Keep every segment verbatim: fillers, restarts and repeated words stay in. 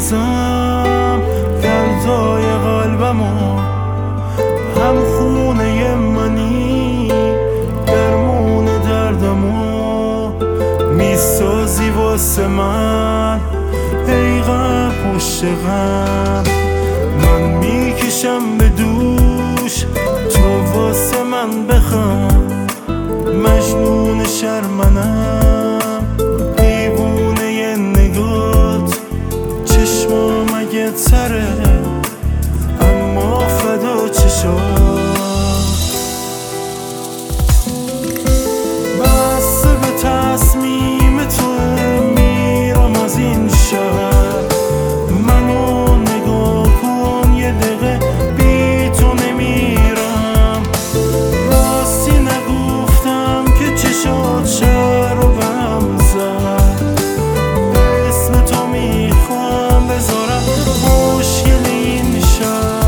بازم فردای قلبمو، هم خونه منی درمون دردمو میسازی واسه من. ای غم پشت غم من میکشم به دوش، تو واسه من بخوام. مجنون شرمنم دیوونه ی نگات، چشمام اگه تره اما فدا چشات. بسته به تصمیم تو میرم از این شهر، منو نگاه کن یه دقیقه بی تو نمیرم. راستی نگفتم که چشات شهر رو بهم زد، اسم تو میخوام بذارم مشکل این شهر.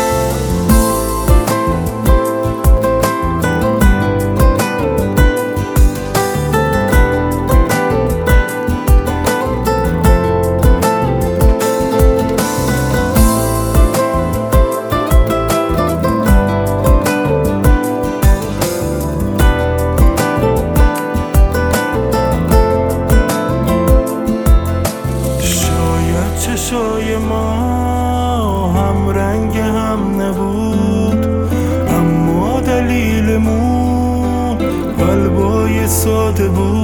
چشای ما هم رنگ هم نبود، اما دلیلمون قلبای ساده بود.